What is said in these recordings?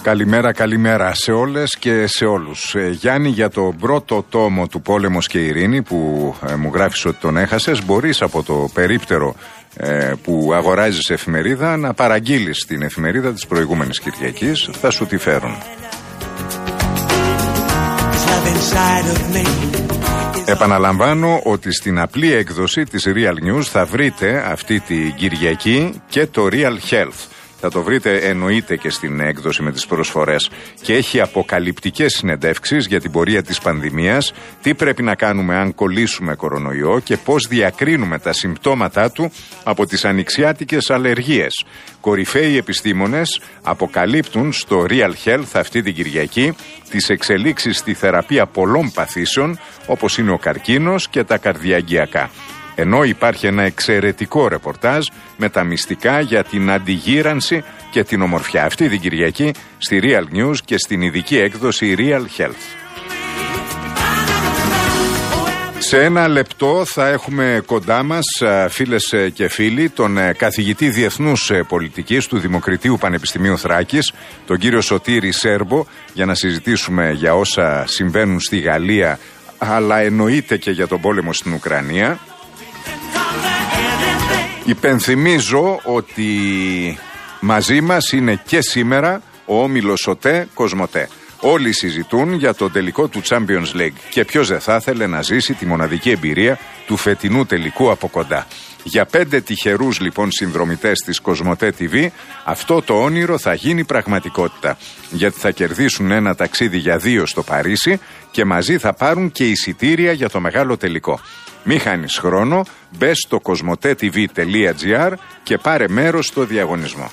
Καλημέρα σε όλες και σε όλους. Γιάννη, για το πρώτο τόμο του Πόλεμος και Ειρήνη που μου γράφεις ότι τον έχασες, μπορείς από το περίπτερο που αγοράζεις εφημερίδα να παραγγείλεις την εφημερίδα της προηγούμενης Κυριακής. Θα σου τη φέρουν. Επαναλαμβάνω ότι στην απλή έκδοση της Real News θα βρείτε αυτή την Κυριακή και το Real Health. Θα το βρείτε εννοείται και στην έκδοση με τις προσφορές και έχει αποκαλυπτικές συνεντεύξεις για την πορεία της πανδημίας, τι πρέπει να κάνουμε αν κολλήσουμε κορονοϊό και πώς διακρίνουμε τα συμπτώματά του από τις ανοιξιάτικες αλλεργίες. Κορυφαίοι επιστήμονες αποκαλύπτουν στο Real Health αυτή την Κυριακή τις εξελίξεις στη θεραπεία πολλών παθήσεων όπως είναι ο καρκίνος και τα καρδιαγγειακά. Ενώ υπάρχει ένα εξαιρετικό ρεπορτάζ με τα μυστικά για την αντιγύρανση και την ομορφιά. Αυτή την Κυριακή στη Real News και στην ειδική έκδοση Real Health. Σε ένα λεπτό θα έχουμε κοντά μας, φίλες και φίλοι, τον καθηγητή Διεθνούς Πολιτικής του Δημοκριτείου Πανεπιστημίου Θράκης, τον κύριο Σωτήρη Σέρμπο, για να συζητήσουμε για όσα συμβαίνουν στη Γαλλία, αλλά εννοείται και για τον πόλεμο στην Ουκρανία. Υπενθυμίζω ότι μαζί μας είναι και σήμερα ο όμιλος ΟΤΕ Κοσμοτέ. Όλοι συζητούν για το τελικό του Champions League και ποιος δεν θα ήθελε να ζήσει τη μοναδική εμπειρία του φετινού τελικού από κοντά. Για 5 τυχερούς λοιπόν συνδρομητές της Κοσμοτέ TV αυτό το όνειρο θα γίνει πραγματικότητα, γιατί θα κερδίσουν ένα ταξίδι για 2 στο Παρίσι και μαζί θα πάρουν και εισιτήρια για το μεγάλο τελικό. Μη χάνεις χρόνο, μπες στο cosmotetv.gr και πάρε μέρος στο διαγωνισμό.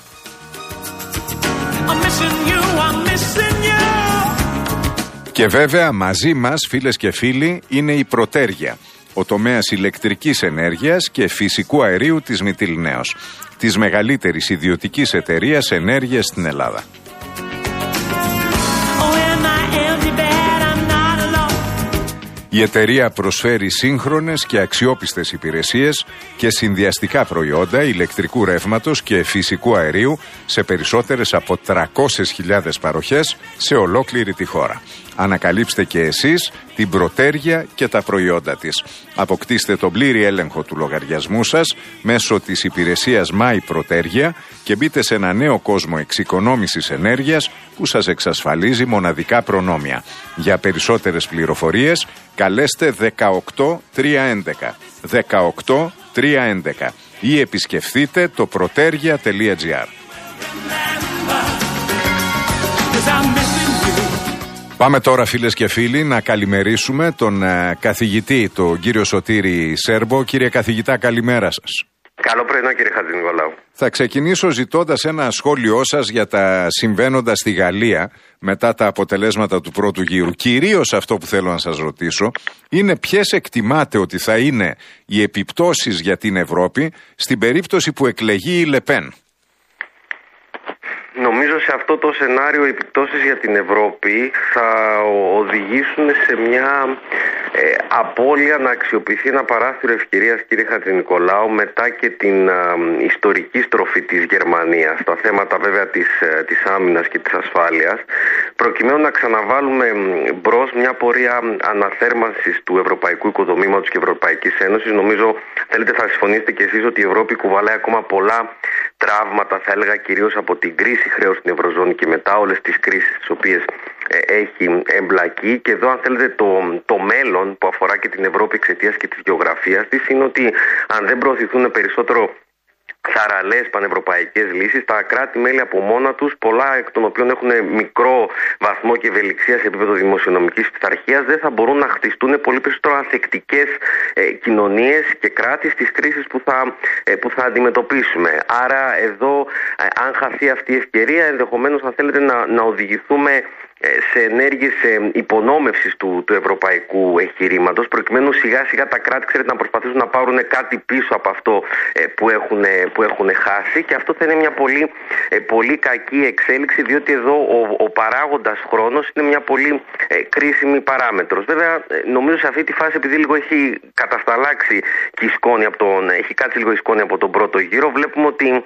Και βέβαια μαζί μας, φίλες και φίλοι, είναι η Πρωτέργεια, ο τομέας ηλεκτρικής ενέργειας και φυσικού αερίου της Μυτιληναίος, της μεγαλύτερης ιδιωτικής εταιρείας ενέργειας στην Ελλάδα. Η εταιρεία προσφέρει σύγχρονες και αξιόπιστες υπηρεσίες και συνδυαστικά προϊόντα ηλεκτρικού ρεύματος και φυσικού αερίου σε περισσότερες από 300.000 παροχές σε ολόκληρη τη χώρα. Ανακαλύψτε και εσείς την Πρωτέργεια και τα προϊόντα της. Αποκτήστε τον πλήρη έλεγχο του λογαριασμού σας μέσω της υπηρεσίας My Πρωτέργεια και μπείτε σε ένα νέο κόσμο εξοικονόμησης ενέργειας που σας εξασφαλίζει μοναδικά προνόμια. Για περισσότερες πληροφορίες καλέστε 18311 18311 ή επισκεφθείτε το protergia.gr. Πάμε τώρα, φίλες και φίλοι, να καλημερίσουμε τον καθηγητή, τον κύριο Σωτήρη Σέρμπο. Κύριε καθηγητά, καλημέρα σας. Καλό πρωινό, κύριε Χατζηνικολάου. Θα ξεκινήσω ζητώντας ένα σχόλιο σας για τα συμβαίνοντα στη Γαλλία μετά τα αποτελέσματα του πρώτου γύρου. Κυρίως αυτό που θέλω να σας ρωτήσω είναι ποιες εκτιμάτε ότι θα είναι οι επιπτώσεις για την Ευρώπη στην περίπτωση που εκλεγεί η Λεπέν. Νομίζω σε αυτό το σενάριο οι επιπτώσεις για την Ευρώπη θα οδηγήσουν σε μια απώλεια να αξιοποιηθεί ένα παράθυρο ευκαιρίας, κύριε Χατζηνικολάου, μετά και την ιστορική στροφή της Γερμανίας στα θέματα βέβαια της άμυνας και της ασφάλειας, προκειμένου να ξαναβάλουμε μπρος μια πορεία αναθέρμανσης του ευρωπαϊκού οικοδομήματος και Ευρωπαϊκής Ένωσης. Νομίζω, θέλετε θα συμφωνήσετε και εσείς, ότι η Ευρώπη κουβαλάει ακόμα πολλά τραύματα, θα έλεγα κυρίως από την κρίση χρέους στην Ευρωζώνη και μετά όλες τις κρίσεις τις οποίες έχει εμπλακεί. Και εδώ, αν θέλετε, το μέλλον που αφορά και την Ευρώπη εξαιτίας και της γεωγραφίας της είναι ότι αν δεν προωθηθούν περισσότερο θαραλές πανευρωπαϊκές λύσεις, τα κράτη-μέλη από μόνα τους, πολλά εκ των οποίων έχουν μικρό βαθμό και ευελιξία σε επίπεδο δημοσιονομικής πειθαρχίας, δεν θα μπορούν να χτιστούν πολύ περισσότερο ανθεκτικές κοινωνίες και κράτη στις κρίσεις που θα αντιμετωπίσουμε. Άρα εδώ, αν χαθεί αυτή η ευκαιρία, ενδεχομένως, αν θέλετε, να οδηγηθούμε σε ενέργειες υπονόμευσης του ευρωπαϊκού εγχειρήματος, προκειμένου σιγά σιγά τα κράτη, ξέρετε, να προσπαθήσουν να πάρουν κάτι πίσω από αυτό που έχουν χάσει, και αυτό θα είναι μια πολύ κακή εξέλιξη, διότι εδώ ο παράγοντας χρόνος είναι μια πολύ κρίσιμη παράμετρος. Βέβαια, νομίζω σε αυτή τη φάση, επειδή λίγο έχει κατασταλάξει και η σκόνη έχει κάτσει λίγο η σκόνη από τον πρώτο γύρο, βλέπουμε ότι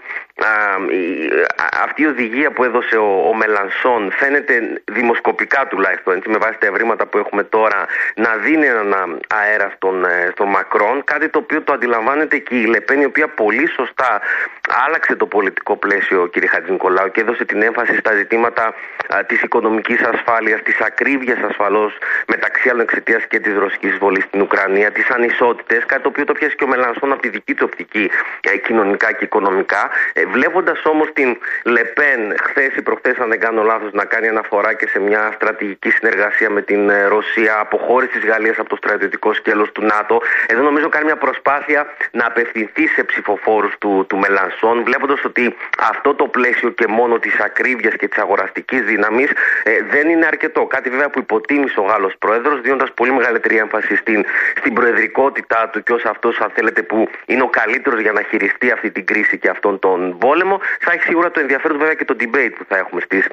αυτή η οδηγία που έδωσε ο Μελανσόν φαίνεται δημοσκοπικά τουλάχιστον, έτσι, με βάση τα ευρήματα που έχουμε τώρα, να δίνει έναν αέρα στον Μακρόν, κάτι το οποίο το αντιλαμβάνεται και η Λεπέν, η οποία πολύ σωστά άλλαξε το πολιτικό πλαίσιο, κύριε Χατζηνικολάου, και έδωσε την έμφαση στα ζητήματα της οικονομικής ασφάλειας, της ακρίβειας ασφαλώς, μεταξύ άλλων εξαιτίας και της ρωσικής εισβολής στην Ουκρανία, τις ανισότητες, κάτι το οποίο το πιάσει και ο Μελανσόν από τη δική του οπτική, κοινωνικά και οικονομικά. Βλέποντας όμως την Λεπέν χθες ή προχθές, αν δεν κάνω λάθος, να κάνει αναφορά και σε μια στρατηγική συνεργασία με την Ρωσία, αποχώρηση της Γαλλίας από το στρατιωτικό σκέλος του ΝΑΤΟ, εδώ νομίζω κάνει μια προσπάθεια να απευθυνθεί σε ψηφοφόρους του Μελανσόν, βλέποντας ότι αυτό το πλαίσιο και μόνο της ακρίβειας και της αγοραστικής δύναμης δεν είναι αρκετό. Κάτι βέβαια που υποτίμησε ο Γάλλος πρόεδρος, δίνοντας πολύ μεγαλύτερη έμφαση στην προεδρικότητά του και ως αυτός, αν θέλετε, που είναι ο καλύτερος για να χειριστεί αυτή την κρίση και αυτόν τον πόλεμο. Θα έχει σίγουρα το ενδιαφέρον βέβαια και το debate που θα έχουμε στις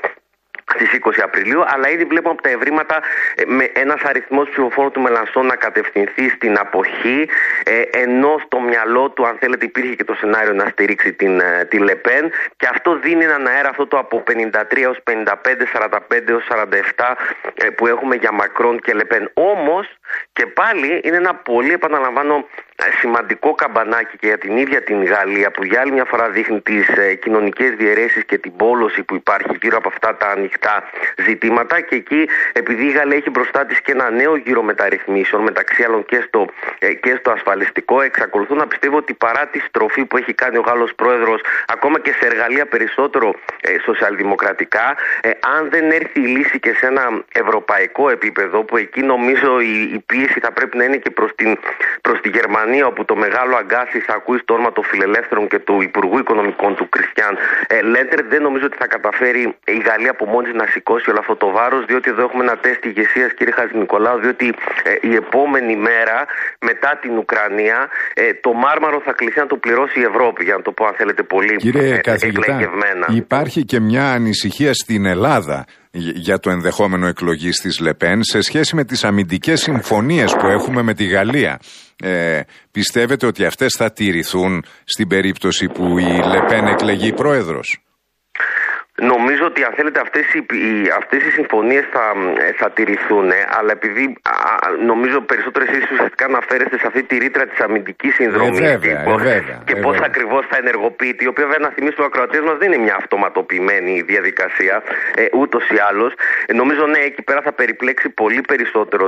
20 Απριλίου, αλλά ήδη βλέπουμε από τα ευρήματα με ένας αριθμός ψηφοφόρων του Μελανσόν να κατευθυνθεί στην αποχή, ενώ στο μυαλό του, αν θέλετε, υπήρχε και το σενάριο να στηρίξει τη Λεπέν, και αυτό δίνει έναν αέρα, αυτό το από 53 έως 55, 45 έως 47 που έχουμε για Μακρόν και Λεπέν. Όμως και πάλι είναι ένα πολύ, επαναλαμβάνω, σημαντικό καμπανάκι και για την ίδια την Γαλλία, που για άλλη μια φορά δείχνει τις κοινωνικές διαιρέσεις και την πόλωση που υπάρχει γύρω από αυτά τα ανοιχτά ζητήματα, και εκεί, επειδή η Γαλλία έχει μπροστά της και ένα νέο γύρο μεταρρυθμίσεων, μεταξύ άλλων και στο ασφαλιστικό, εξακολουθώ να πιστεύω ότι παρά τη στροφή που έχει κάνει ο Γάλλος πρόεδρος, ακόμα και σε εργαλεία περισσότερο σοσιαλδημοκρατικά, αν δεν έρθει η λύση και σε ένα ευρωπαϊκό επίπεδο, που εκεί νομίζω η πίεση θα πρέπει να είναι και προς τη Γερμανία, όπου το μεγάλο αγκάθι θα ακούει στο όνομα των φιλελεύθερων και του Υπουργού Οικονομικών του Κριστιαν Λέντερ, δεν νομίζω ότι θα καταφέρει η Γαλλία από μόνη να σηκώσει όλο αυτό το βάρος, διότι εδώ έχουμε ένα τεστ ηγεσίας, κύριε Χατζηνικολάου, διότι η επόμενη μέρα μετά την Ουκρανία το μάρμαρο θα κληθεί να το πληρώσει η Ευρώπη, για να το πω, αν θέλετε, πολύ εκλεγευμένα. Υπάρχει και μια ανησυχία στην Ελλάδα για το ενδεχόμενο εκλογής της Λεπέν σε σχέση με τις αμυντικές συμφωνίες που έχουμε με τη Γαλλία. Πιστεύετε ότι αυτές θα τηρηθούν στην περίπτωση που η Λεπέν εκλεγεί πρόεδρος? Νομίζω ότι, αν θέλετε, αυτές οι συμφωνίες θα τηρηθούν, αλλά επειδή νομίζω περισσότερο εσείς ουσιαστικά αναφέρεστε σε αυτή τη ρήτρα της αμυντικής συνδρομής και πώς ακριβώς θα ενεργοποιείται, η οποία βέβαια, να θυμίσω στους ακροατές μας, δεν είναι μια αυτοματοποιημένη διαδικασία ούτως ή άλλως. Νομίζω ναι, εκεί πέρα θα περιπλέξει πολύ περισσότερο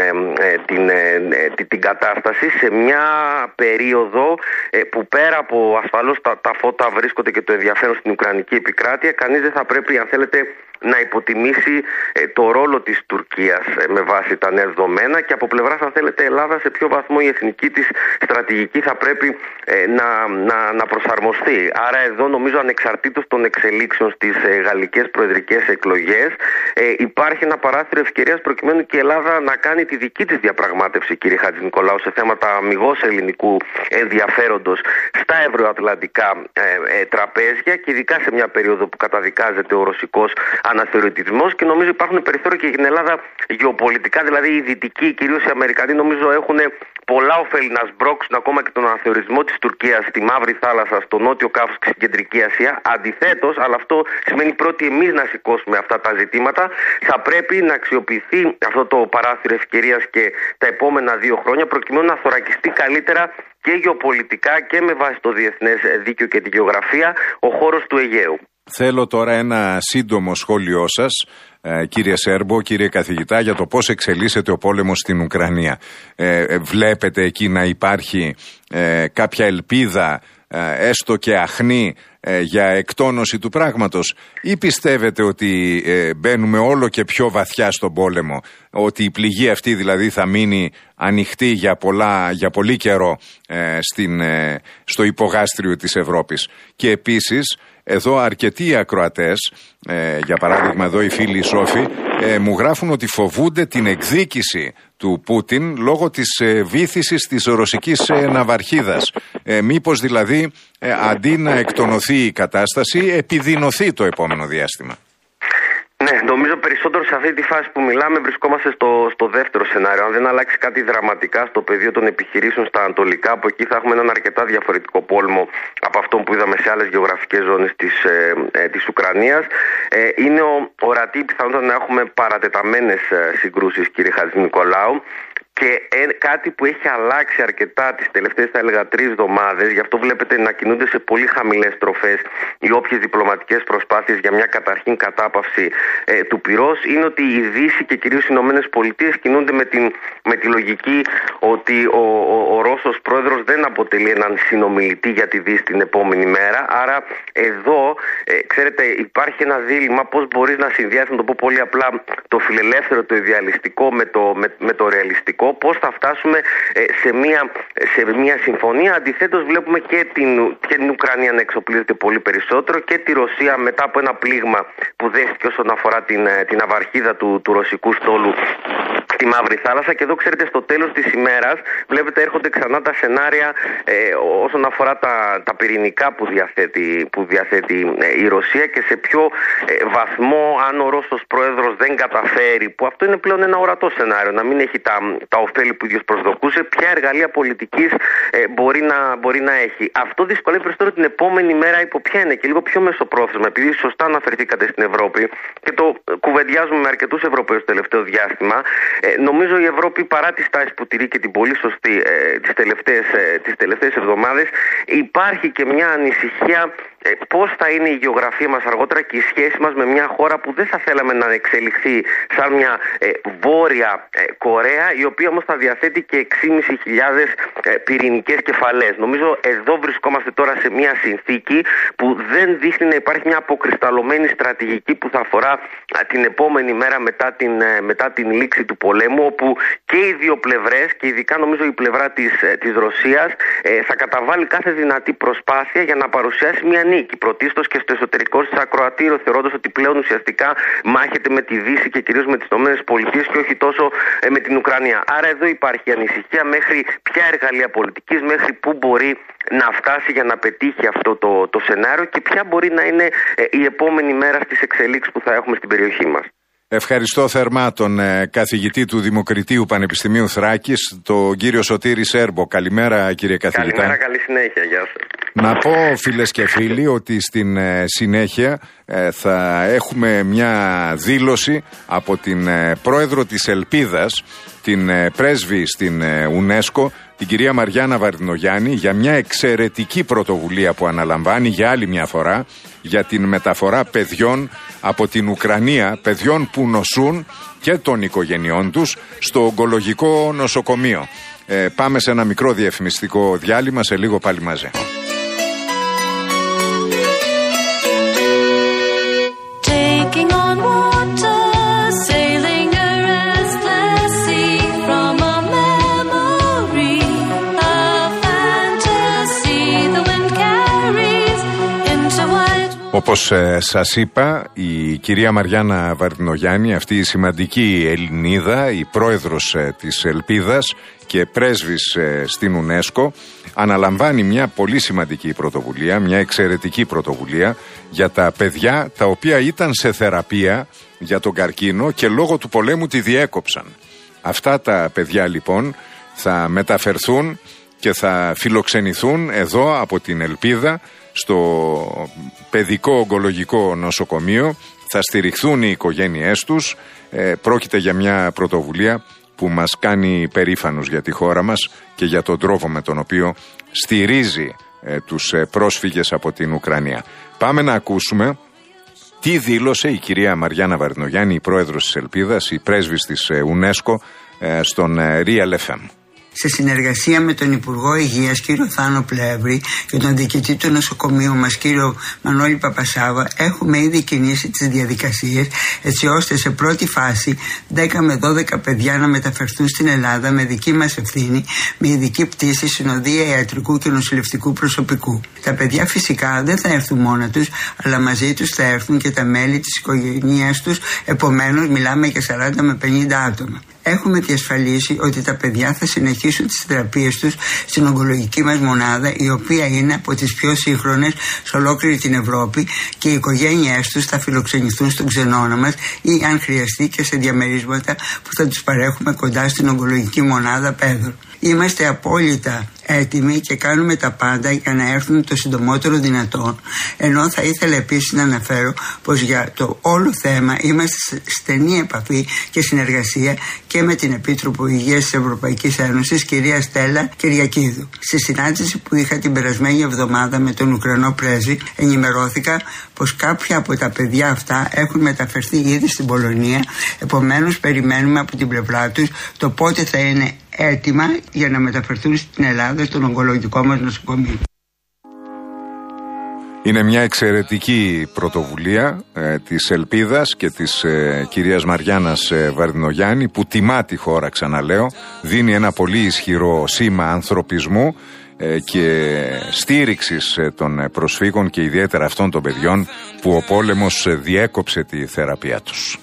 την κατάσταση σε μια περίοδο που πέρα από ασφαλώς τα φώτα βρίσκονται και το ενδιαφέρον στην Ουκρανική επικράτεια, κανείς δεν θα πρέπει, αν θέλετε, να υποτιμήσει το ρόλο της Τουρκίας με βάση τα νέα δεδομένα, και από πλευράς, αν θέλετε, Ελλάδα, σε ποιο βαθμό η εθνική της στρατηγική θα πρέπει να προσαρμοστεί. Άρα εδώ νομίζω, ανεξαρτήτως των εξελίξεων στις γαλλικές προεδρικές εκλογές, υπάρχει ένα παράθυρο ευκαιρίας προκειμένου και η Ελλάδα να κάνει τη δική της διαπραγμάτευση, κύριε Χατζηνικολάου, σε θέματα αμιγώς ελληνικού ενδιαφέροντος στα ευρωατλαντικά τραπέζια, και ειδικά σε μια περίοδο που καταδικάζεται ο ρωσικός αναθεωρητισμός, και νομίζω υπάρχουν περιθώρια και για την Ελλάδα γεωπολιτικά, δηλαδή οι δυτικοί, κυρίως οι Αμερικανοί, νομίζω έχουν πολλά ωφέλη να σμπρώξουν ακόμα και τον αναθεωρητισμό της Τουρκίας στη Μαύρη Θάλασσα, στο Νότιο Κάφος και στην Κεντρική Ασία. Αντιθέτως, αλλά αυτό σημαίνει πρώτοι εμείς να σηκώσουμε αυτά τα ζητήματα, θα πρέπει να αξιοποιηθεί αυτό το παράθυρο ευκαιρίας και τα επόμενα 2 χρόνια, προκειμένου να θωρακιστεί καλύτερα και γεωπολιτικά και με βάση το διεθνές δίκαιο και τη γεωγραφία ο χώρος του Αιγαίου. Θέλω τώρα ένα σύντομο σχόλιο σας, κύριε Σέρμπο, κύριε καθηγητά, για το πώς εξελίσσεται ο πόλεμος στην Ουκρανία. Βλέπετε εκεί να υπάρχει κάποια ελπίδα, έστω και αχνή, για εκτόνωση του πράγματος, ή πιστεύετε ότι μπαίνουμε όλο και πιο βαθιά στον πόλεμο, ότι η πληγή αυτή δηλαδή θα μείνει ανοιχτή για πολύ καιρό στο υπογάστριο της Ευρώπης? Και επίσης, εδώ αρκετοί ακροατές, για παράδειγμα εδώ οι φίλοι Σόφοι, μου γράφουν ότι φοβούνται την εκδίκηση του Πούτιν λόγω της βύθισης της ρωσικής ναυαρχίδας. Μήπως δηλαδή αντί να εκτονωθεί η κατάσταση, επιδεινωθεί το επόμενο διάστημα? Ναι, νομίζω περισσότερο σε αυτή τη φάση που μιλάμε βρισκόμαστε στο δεύτερο σενάριο. Αν δεν αλλάξει κάτι δραματικά στο πεδίο των επιχειρήσεων στα ανατολικά, από εκεί θα έχουμε έναν αρκετά διαφορετικό πόλεμο από αυτό που είδαμε σε άλλες γεωγραφικές ζώνες της Ουκρανίας. Είναι ορατή η πιθανότητα να έχουμε παρατεταμένες συγκρούσεις, κύριε Χατζηνικολάου. Και κάτι που έχει αλλάξει αρκετά τις τελευταίες, θα έλεγα, 3 εβδομάδες, γι' αυτό βλέπετε να κινούνται σε πολύ χαμηλές στροφές οι όποιες διπλωματικές προσπάθειες για μια καταρχήν κατάπαυση του πυρός, είναι ότι η Δύση και κυρίως οι Ηνωμένες Πολιτείες κινούνται με τη λογική ότι ο Ρώσος πρόεδρος δεν αποτελεί έναν συνομιλητή για τη Δύση την επόμενη μέρα. Άρα εδώ, ξέρετε, υπάρχει ένα δίλημμα πώς μπορείς να συνδυάσεις, να το πω πολύ απλά, το φιλελεύθερο, το ιδεαλιστικό με το ρεαλιστικό. Πώς θα φτάσουμε σε μια συμφωνία. Αντιθέτως βλέπουμε και την Ουκρανία να εξοπλίζεται πολύ περισσότερο και τη Ρωσία μετά από ένα πλήγμα που δέχτηκε όσον αφορά την αβαρχίδα του ρωσικού στόλου στη Μαύρη Θάλασσα. Και εδώ, ξέρετε, στο τέλος της ημέρας βλέπετε έρχονται ξανά τα σενάρια όσον αφορά τα πυρηνικά που διαθέτει η Ρωσία και σε ποιο βαθμό, αν ο Ρώσος πρόεδρος δεν καταφέρει, που αυτό είναι πλέον ένα ορατό σενάριο, να μην έχει τα ωφέλη που ίδιος προσδοκούσε, ποια εργαλεία πολιτικής μπορεί να έχει. Αυτό δυσκολεύει περισσότερο την επόμενη μέρα υπό ποια είναι και λίγο πιο μεσοπρόθεσμα, επειδή σωστά αναφερθήκατε στην Ευρώπη και το κουβεντιάζουμε με αρκετούς Ευρωπαίους το τελευταίο διάστημα. Νομίζω η Ευρώπη, παρά τη στάση που τηρεί και την πολύ σωστή τις τελευταίες εβδομάδες, υπάρχει και μια ανησυχία πώς θα είναι η γεωγραφία μας αργότερα και η σχέση μας με μια χώρα που δεν θα θέλαμε να εξελιχθεί σαν μια βόρεια Κορέα, η οποία όμως θα διαθέτει και 6.500 πυρηνικές κεφαλές. Νομίζω εδώ βρισκόμαστε τώρα σε μια συνθήκη που δεν δείχνει να υπάρχει μια αποκρισταλωμένη στρατηγική που θα αφορά την επόμενη μέρα μετά την λήξη του πολέμου, όπου και οι δύο πλευρές, και ειδικά νομίζω η πλευρά της Ρωσίας, θα καταβάλει κάθε δυνατή προσπάθεια για να παρουσιάσει μια νίκη. Πρωτίστως και στο εσωτερικό της ακροατήριο, θεωρώντας ότι πλέον ουσιαστικά μάχεται με τη Δύση και κυρίως με τις ΗΠΑ και όχι τόσο με την Ουκρανία. Άρα εδώ υπάρχει ανησυχία μέχρι ποια εργαλεία πολιτικής, μέχρι πού μπορεί να φτάσει για να πετύχει αυτό το σενάριο και ποια μπορεί να είναι η επόμενη μέρα στις εξελίξεις που θα έχουμε στην περιοχή μας. Ευχαριστώ θερμά τον καθηγητή του Δημοκριτείου Πανεπιστημίου Θράκης, τον κύριο Σωτήρη Σέρμπο. Καλημέρα, κύριε καθηγητά. Καλημέρα, καλή συνέχεια. Γεια σας. Να πω, φίλες και φίλοι, ότι στην συνέχεια θα έχουμε μια δήλωση από την πρόεδρο της Ελπίδας, την πρέσβη στην UNESCO, την κυρία Μαριάννα Βαρδινογιάννη, για μια εξαιρετική πρωτοβουλία που αναλαμβάνει για άλλη μια φορά για την μεταφορά παιδιών από την Ουκρανία, παιδιών που νοσούν και των οικογενειών τους, στο ογκολογικό νοσοκομείο. Πάμε σε ένα μικρό διαφημιστικό διάλειμμα, σε λίγο πάλι μαζί. Όπως σας είπα, η κυρία Μαριάννα Βαρδινογιάννη, αυτή η σημαντική Ελληνίδα, η πρόεδρος της Ελπίδας και πρέσβης στην UNESCO, αναλαμβάνει μια πολύ σημαντική πρωτοβουλία, μια εξαιρετική πρωτοβουλία για τα παιδιά τα οποία ήταν σε θεραπεία για τον καρκίνο και λόγω του πολέμου τη διέκοψαν. Αυτά τα παιδιά λοιπόν θα μεταφερθούν και θα φιλοξενηθούν εδώ από την Ελπίδα στο παιδικό ογκολογικό νοσοκομείο, θα στηριχθούν οι οικογένειές τους. Πρόκειται για μια πρωτοβουλία που μας κάνει περήφανους για τη χώρα μας και για τον τρόπο με τον οποίο στηρίζει τους πρόσφυγες από την Ουκρανία. Πάμε να ακούσουμε τι δήλωσε η κυρία Μαριάννα Βαρδινογιάννη, η πρόεδρος της Ελπίδας, η πρέσβης της UNESCO, στον Real FM. Σε συνεργασία με τον Υπουργό Υγείας κύριο Θάνο Πλεύρη και τον διοικητή του νοσοκομείου μας κύριο Μανώλη Παπασάβα, έχουμε ήδη κινήσει τις διαδικασίες έτσι ώστε σε πρώτη φάση 10 με 12 παιδιά να μεταφερθούν στην Ελλάδα με δική μας ευθύνη, με ειδική πτήση, συνοδεία ιατρικού και νοσηλευτικού προσωπικού. Τα παιδιά φυσικά δεν θα έρθουν μόνα τους, αλλά μαζί τους θα έρθουν και τα μέλη της οικογένειας τους, επομένως μιλάμε για 40 με 50 άτομα. έχουμε διασφαλίσει ότι τα παιδιά θα συνεχίσουν τις θεραπείες τους στην ογκολογική μας μονάδα, η οποία είναι από τις πιο σύγχρονες σε ολόκληρη την Ευρώπη, και οι οικογένειές τους θα φιλοξενηθούν στον ξενώνα μας ή αν χρειαστεί και σε διαμερίσματα που θα τους παρέχουμε κοντά στην ογκολογική μονάδα Πέδρο. Είμαστε απόλυτα έτοιμοι και κάνουμε τα πάντα για να έρθουν το συντομότερο δυνατόν, ενώ θα ήθελα επίσης να αναφέρω πως για το όλο θέμα είμαστε σε στενή επαφή και συνεργασία και με την Επίτροπο Υγείας της Ευρωπαϊκής Ένωσης, κυρία Στέλλα Κυριακίδου. Στη συνάντηση που είχα την περασμένη εβδομάδα με τον Ουκρανό πρέσβη, ενημερώθηκα πως κάποια από τα παιδιά αυτά έχουν μεταφερθεί ήδη στην Πολωνία, επομένως περιμένουμε από την πλευρά τους το πότε θα είναι έτοιμα για να μεταφερθούν στην Ελλάδα, στον ογκολογικό μας νοσοκομείο. Είναι μια εξαιρετική πρωτοβουλία της Ελπίδας και της κυρίας Μαριάννας Βαρδινογιάννη, που τιμά τη χώρα, ξαναλέω, δίνει ένα πολύ ισχυρό σήμα ανθρωπισμού και στήριξης των προσφύγων και ιδιαίτερα αυτών των παιδιών που ο πόλεμος διέκοψε τη θεραπεία τους.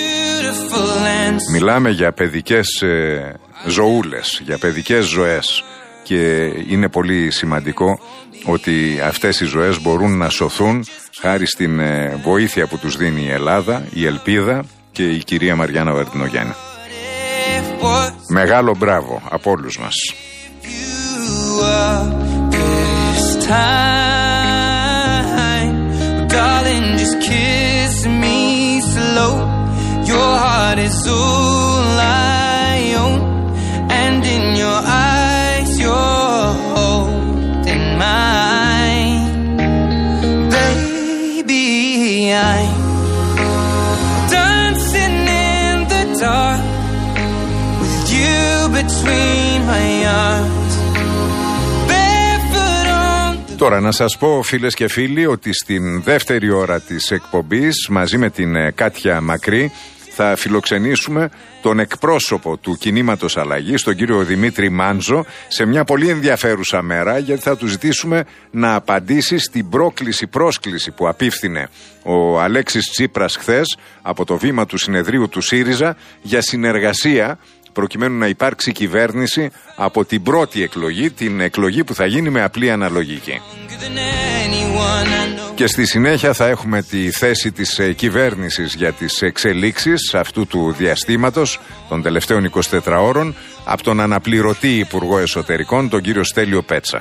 Μιλάμε για παιδικές ζωούλες, για παιδικές ζωές, και είναι πολύ σημαντικό ότι αυτές οι ζωές μπορούν να σωθούν χάρη στην βοήθεια που τους δίνει η Ελλάδα, η Ελπίδα και η κυρία Μαριάννα Βαρδινογιάννη. Μεγάλο μπράβο από όλους μας. Your heart is all I own, and in your eyes you're holding mine. Baby, I'm dancing in the dark with you between my arms. Barefoot on. Τώρα να σας πω, φίλες και φίλοι, ότι στην δεύτερη ώρα της εκπομπής μαζί με την Κάτια Μακρύ θα φιλοξενήσουμε τον εκπρόσωπο του κινήματος Αλλαγής, τον κύριο Δημήτρη Μάντζο, σε μια πολύ ενδιαφέρουσα μέρα, γιατί θα του ζητήσουμε να απαντήσει στην πρόσκληση που απίφθινε ο Αλέξης Τσίπρας χθες από το βήμα του συνεδρίου του ΣΥΡΙΖΑ για συνεργασία, προκειμένου να υπάρξει κυβέρνηση από την πρώτη εκλογή, την εκλογή που θα γίνει με απλή αναλογική. Και στη συνέχεια θα έχουμε τη θέση της κυβέρνησης για τις εξελίξεις αυτού του διαστήματος των τελευταίων 24 ώρων από τον αναπληρωτή Υπουργό Εσωτερικών, τον κύριο Στέλιο Πέτσα.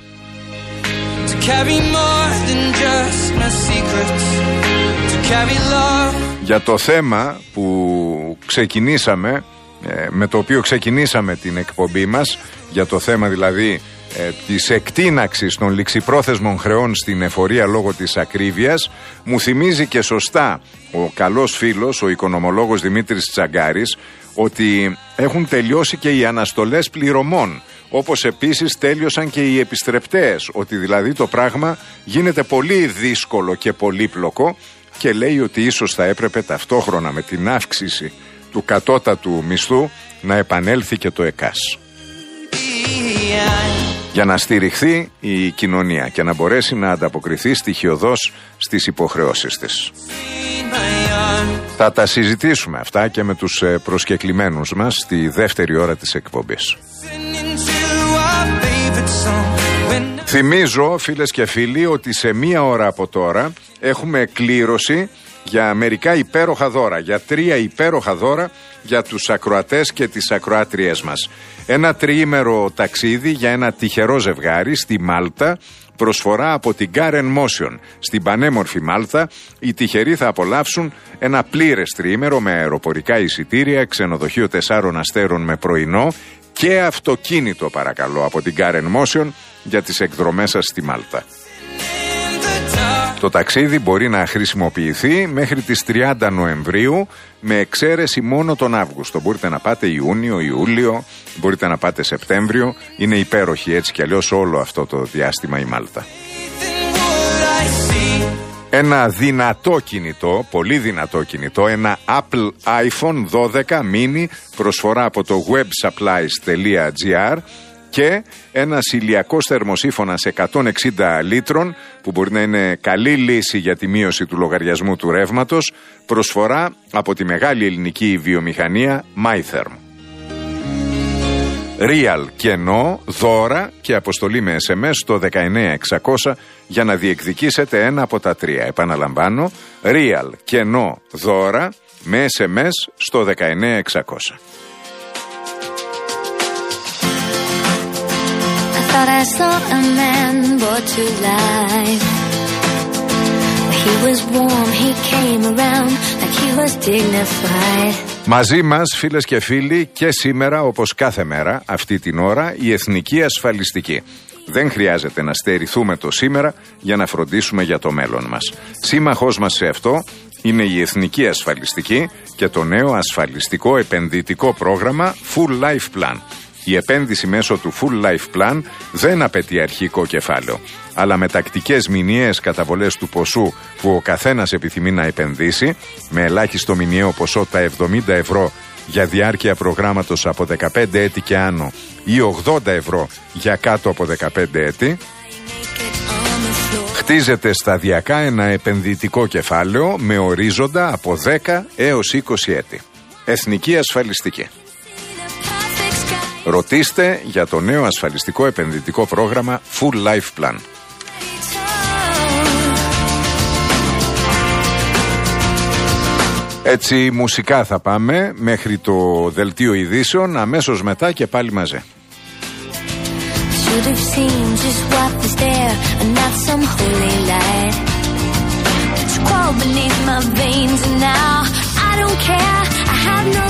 Για το θέμα που ξεκινήσαμε, με το οποίο ξεκινήσαμε την εκπομπή μας, για το θέμα δηλαδή της εκτείναξης των ληξιπρόθεσμων χρεών στην εφορία λόγω της ακρίβειας, μου θυμίζει και σωστά ο καλός φίλος, ο οικονομολόγος Δημήτρης Τσαγκάρης, ότι έχουν τελειώσει και οι αναστολές πληρωμών, όπως επίσης τέλειωσαν και οι επιστρεπτές, ότι δηλαδή το πράγμα γίνεται πολύ δύσκολο και πολύπλοκο, και λέει ότι ίσως θα έπρεπε ταυτόχρονα με την αύξηση του κατώτατου μισθού να επανέλθει και το ΕΚΑΣ, για να στηριχθεί η κοινωνία και να μπορέσει να ανταποκριθεί στοιχειωδώς στις υποχρεώσεις της. Θα τα συζητήσουμε αυτά και με τους προσκεκλημένους μας στη δεύτερη ώρα της εκπομπής. Θυμίζω, φίλες και φίλοι, ότι σε μία ώρα από τώρα έχουμε κλήρωση για μερικά υπέροχα δώρα, για 3 υπέροχα δώρα για τους ακροατές και τις ακροάτριές μας. Ένα τριήμερο ταξίδι για ένα τυχερό ζευγάρι στη Μάλτα, προσφορά από την Karen Motion. Στην πανέμορφη Μάλτα οι τυχεροί θα απολαύσουν ένα πλήρες τριήμερο με αεροπορικά εισιτήρια, ξενοδοχείο 4 αστέρων με πρωινό και αυτοκίνητο, παρακαλώ, από την Karen Motion για τις εκδρομές σας στη Μάλτα. Το ταξίδι μπορεί να χρησιμοποιηθεί μέχρι τις 30 Νοεμβρίου, με εξαίρεση μόνο τον Αύγουστο. Μπορείτε να πάτε Ιούνιο, Ιούλιο, μπορείτε να πάτε Σεπτέμβριο. Είναι υπέροχη έτσι κι αλλιώς όλο αυτό το διάστημα η Μάλτα. Ένα δυνατό κινητό, πολύ δυνατό κινητό, ένα Apple iPhone 12 mini, προσφορά από το websupplies.gr, και ένας ηλιακός θερμοσύφωνας 160 λίτρων που μπορεί να είναι καλή λύση για τη μείωση του λογαριασμού του ρεύματος, προσφορά από τη μεγάλη ελληνική βιομηχανία MyTherm. Real κενό, δώρα και αποστολή με SMS στο 19600 για να διεκδικήσετε ένα από τα τρία. Επαναλαμβάνω, Real κενό, δώρα με SMS στο 19600. Thought I saw a man brought to life. He was warm, he came around like he was dignified. Μαζί μας, φίλες και φίλοι, και σήμερα όπως κάθε μέρα αυτή την ώρα η Εθνική Ασφαλιστική. Δεν χρειάζεται να στερηθούμε το σήμερα για να φροντίσουμε για το μέλλον μας. Σύμμαχός μας σε αυτό είναι η Εθνική Ασφαλιστική και το νέο ασφαλιστικό επενδυτικό πρόγραμμα Full Life Plan. Η επένδυση μέσω του Full Life Plan δεν απαιτεί αρχικό κεφάλαιο, αλλά με τακτικές μηνιαίες καταβολές του ποσού που ο καθένας επιθυμεί να επενδύσει, με ελάχιστο μηνιαίο ποσό τα 70 ευρώ για διάρκεια προγράμματος από 15 έτη και άνω ή 80 ευρώ για κάτω από 15 έτη, χτίζεται σταδιακά ένα επενδυτικό κεφάλαιο με ορίζοντα από 10 έως 20 έτη. Εθνική Ασφαλιστική. Ρωτήστε για το νέο ασφαλιστικό επενδυτικό πρόγραμμα Full Life Plan. Έτσι μουσικά θα πάμε μέχρι το δελτίο ειδήσεων, αμέσως μετά και πάλι μαζί. I don't care, I have no